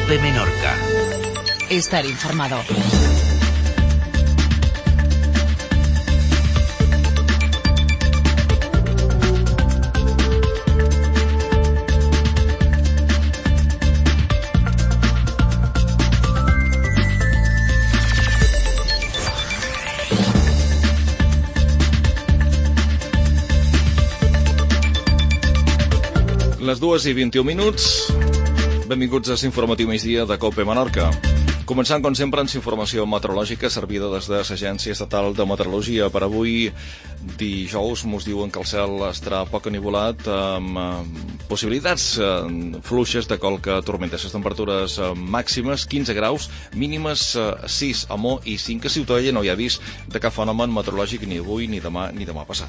COPE Menorca. Estar informado. Les 2:21. Benvinguts a l'Informatiu Migdia de COPE Menorca. Començant, com sempre, amb informació meteorològica servida des de l'Agència Estatal de Meteorologia. Per avui, dijous, mos diuen que el cel estarà poc enivolat, amb possibilitats fluixes de qualque tormenta. Les temperatures màximes 15 graus, mínimes 6 a Mo i 5 a Ciutadella. No hi ha vist de cap fenomen meteorològic ni avui, ni demà passat.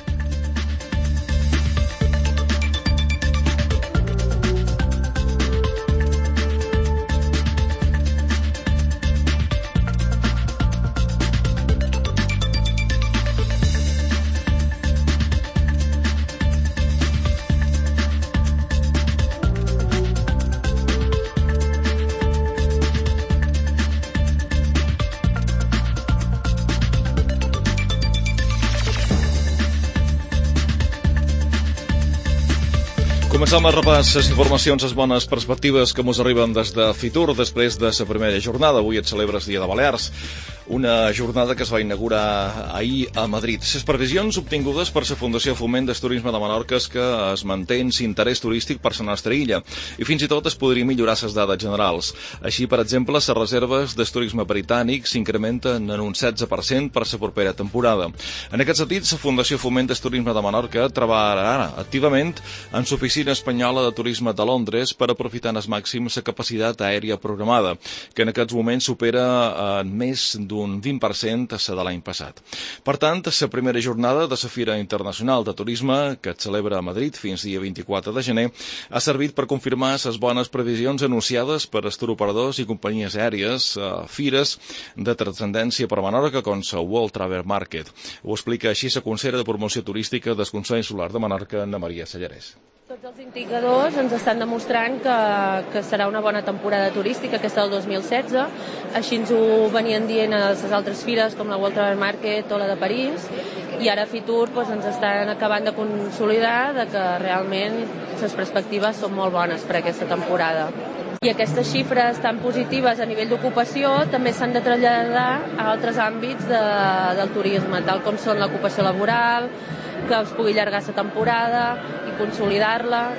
Començam a repàs les informacions, les bones perspectives que mos arriben des de Fitur després de la primera jornada. Avui et celebres Dia de Balears, una jornada que es va inaugurar ahir a Madrid. Les previsions obtingudes per la Fundació Foment del Turisme de Menorca és que es manté l'interès turístic per la nostra illa i fins i tot es podria millorar les dades generals. Així, per exemple, les reserves del turisme britànic s'incrementen en un 16% per la propera temporada. En aquest sentit, la Fundació Foment del Turisme de Menorca treballarà activament en l'Oficina Espanyola de Turisme de Londres per aprofitar al màxim la capacitat aèria programada, que en aquests moments supera en més d'un 20% a la de l'any passat. Per tant, la primera jornada de la Fira Internacional de Turisme, que es celebra a Madrid fins dia 24 de gener, ha servit per confirmar les bones previsions anunciades per turoperadors i companyies aèries a fires de transcendència per a Menorca, com la World Travel Market. Ho explica així la consellera de Promoció Turística del Consell Insular de Menorca, Ana Maria Sallarès. Tots els indicadors ens estan demostrant que serà una bona temporada turística aquesta del 2016. Així ens ho venien dient a les altres fires com la World Travel Market o la de París, i ara a Fitur ens estan acabant de consolidar que realment les perspectives són molt bones per aquesta temporada. I aquestes xifres tan positives a nivell d'ocupació també s'han de traslladar a altres àmbits del turisme, tal com són l'ocupació laboral, que es pugui allargar la temporada i consolidar-la.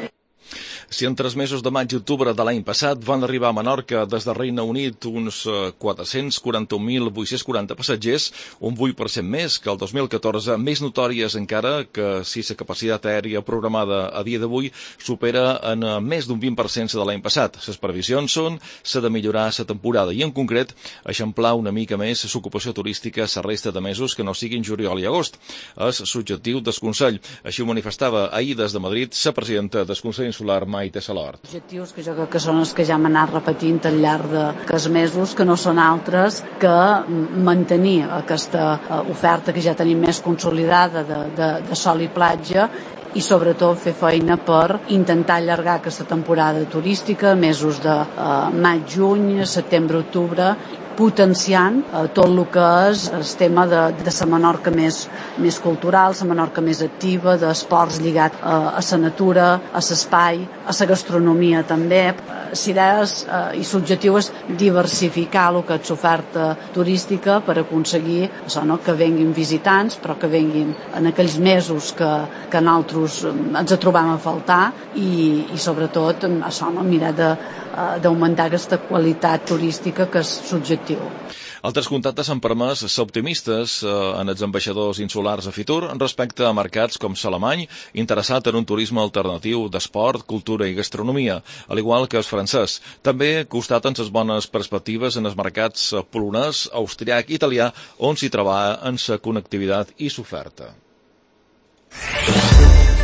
Si entre els mesos de maig i octubre de l'any passat van arribar a Menorca des del Regne Unit uns 441.840 passatgers, un 8% més que el 2014, més notòries encara que si la capacitat aèria programada a dia d'avui supera en més d'un 20% de l'any passat. Les previsions són la de millorar la temporada i, en concret, eixamplar una mica més l'ocupació turística la resta de mesos que no siguin juliol i agost. És l'objectiu del Consell. Així ho manifestava ahir des de Madrid la presidenta del Consell Insular, Maite Salort. Objectius que jo crec que són els que ja hem anat repetint al llarg d'aquests mesos, que no són altres que mantenir aquesta oferta que ja tenim més consolidada de sol i platja i sobretot fer feina per intentar allargar aquesta temporada turística, mesos de maig, juny, setembre, octubre, potenciant tot el que és el tema de la Menorca més cultural, la Menorca més activa, d'esports lligat a la natura, a l'espai, a la gastronomia també. Idees i l'objectiu és diversificar el que és l'oferta turística per aconseguir això, no? Que venguin visitants, però que venguin en aquells mesos que nosaltres ens trobam a faltar i sobretot això, no? Mirar d'augmentar aquesta qualitat turística que és l'objectiu. Altres contactes han permès ser optimistes en els ambaixadors insulars a Fitur respecte a mercats com l'alemany, interessat en un turisme alternatiu d'esport, cultura i gastronomia, al igual que el francès. També constaten les bones perspectives en els mercats polonès, austríac i italià, on s'hi treballa en la connectivitat i l'oferta.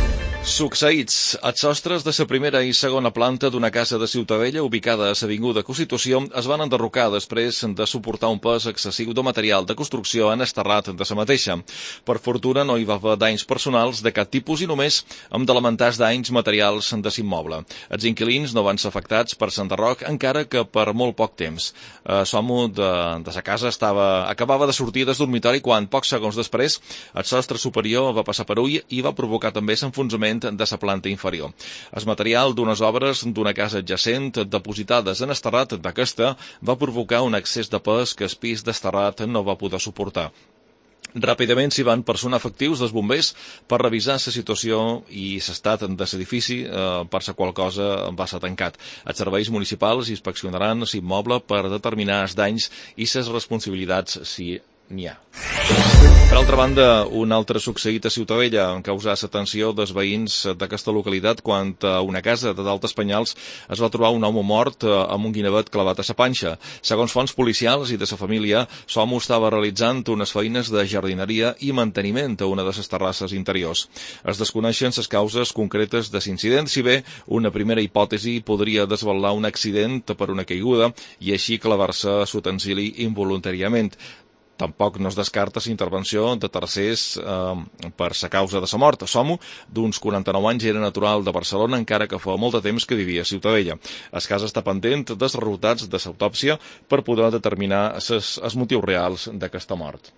Succeïts. Els sostres de la primera i segona planta d'una casa de Ciutadella ubicada a l'Avinguda Constitució es van enderrocar després de suportar un pes excessiu de material de construcció en esterrat de la mateixa. Per fortuna no hi va haver danys personals de cap tipus i només amb lamentats danys materials de l'immoble. Els inquilins no van ser afectats per l'enderroc encara que per molt poc temps. L'amo de la casa acabava de sortir del dormitori quan pocs segons després el sostre superior va passar per ull i va provocar també l'enfonsament de la planta inferior. El material d'unes obres d'una casa adjacent depositades en esterrat d'aquesta va provocar un excés de pes que el pis d'esterrat no va poder suportar. Ràpidament s'hi van personar efectius dels bombers per revisar la situació i l'estat de l'edifici per la qual cosa va ser tancat. Els serveis municipals inspeccionaran l'immoble per determinar els danys i les responsabilitats si n'hi ha. Per altra banda, un altre succeït a Ciutadella en causar l'atenció dels veïns d'aquesta localitat quan a una casa de Dalt Espanyals es va trobar un home mort amb un guinevet clavat a la panxa. Segons fonts policials i de la família, l'home estava realitzant unes feines de jardineria i manteniment a una de les terrasses interiors. Es desconeixen les causes concretes de l'incident, si bé una primera hipòtesi podria desvelar un accident per una caiguda i així clavar-se l'utensili involuntàriament. Tampoc no es descarta la intervenció de tercers per la causa de la mort. L'home, d'uns 49 anys, era natural de Barcelona, encara que fa molt de temps que vivia a Ciutadella. El cas està pendent dels resultats de l'autòpsia per poder determinar els motius reals d'aquesta mort.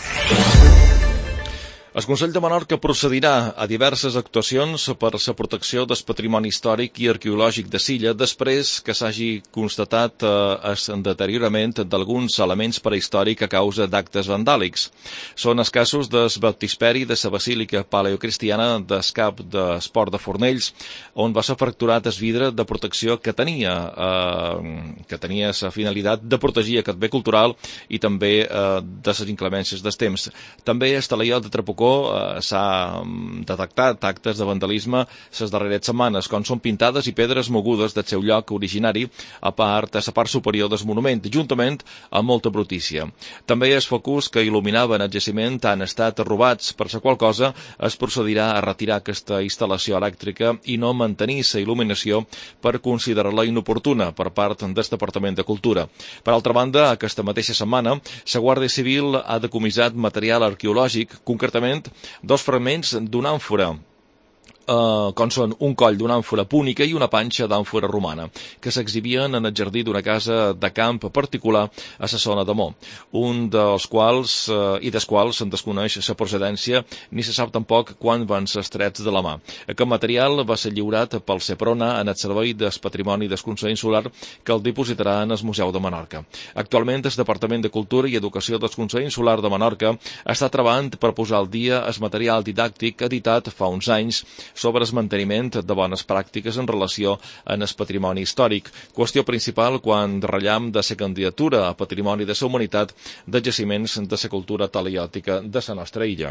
El Consell de Menorca procedirà a diverses actuacions per la protecció del patrimoni històric i arqueològic de l'illa després que s'hagi constatat el deteriorament d'alguns elements prehistòrics a causa d'actes vandàlics. Són els casos del baptisperi de la basílica paleocristiana del Cap d'Esport de Fornells, on va ser fracturat el vidre de protecció que tenia la finalitat de protegir aquest bé cultural i també de les inclemències dels temps. També el talaiot de Trapocó s'ha detectat actes de vandalisme les darreres setmanes, com són pintades i pedres mogudes del seu lloc originari a la part superior del monument, juntament amb molta brutícia. També els focus que il·luminaven el jaciment han estat robats, per la qual cosa es procedirà a retirar aquesta instal·lació elèctrica i no mantenir la il·luminació per considerar-la inoportuna per part del Departament de Cultura. Per altra banda, aquesta mateixa setmana, la Guàrdia Civil ha decomissat material arqueològic, concretament dos fragments d'una àmfora, com són un coll d'una àmfora púnica i una panxa d'àmfora romana, que s'exhibien en el jardí d'una casa de camp particular a la zona de Mó, dels quals se'n desconeix la procedència ni se sap tampoc quan van ser estrets de la mà. Aquest material va ser lliurat pel Seprona en el Servei del Patrimoni del Consell Insular, que el dipositarà en el Museu de Menorca. Actualment, el Departament de Cultura i Educació del Consell Insular de Menorca està treballant per posar al dia el material didàctic editat fa uns anys sobre el manteniment de bones pràctiques en relació amb el patrimoni històric, qüestió principal quan ratllam de la candidatura a Patrimoni de la Humanitat de jaciments de la cultura talaiòtica de la nostra illa.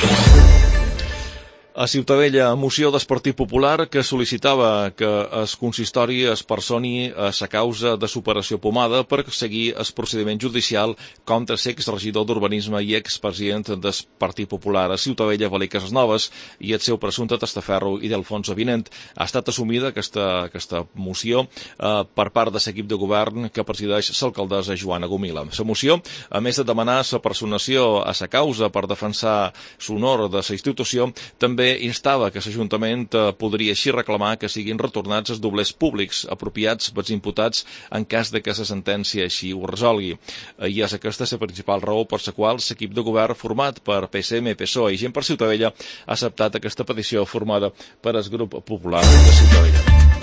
A Ciutadella, moció del Partit Popular que sol·licitava que el consistori es personi a la causa de superació Pomada per seguir el procediment judicial contra l'exregidor d'Urbanisme i expresident del Partit Popular a Ciutadella, Valí Casasnoves, i el seu presumpte testaferro Ildefonso Vinent. Ha estat assumida aquesta moció per part de l'equip de govern que presideix l'alcaldessa Joana Gomila. La moció, a més de demanar la personació a la causa per defensar l'honor de la institució, també instava que l'Ajuntament podria així reclamar que siguin retornats els doblers públics apropiats pels imputats en cas de que la sentència així ho resolgui. I és aquesta la principal raó per la qual l'equip de govern format per PSM, PSOE i Gent per Ciutadella ha acceptat aquesta petició formada per el grup popular de Ciutadella.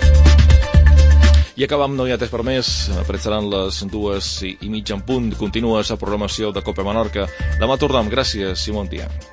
I acabam, no hi ha temps per més, seran les 2:30 en punt. Continua la programació de Cope Menorca. Demà tornem. Gràcies i bon dia.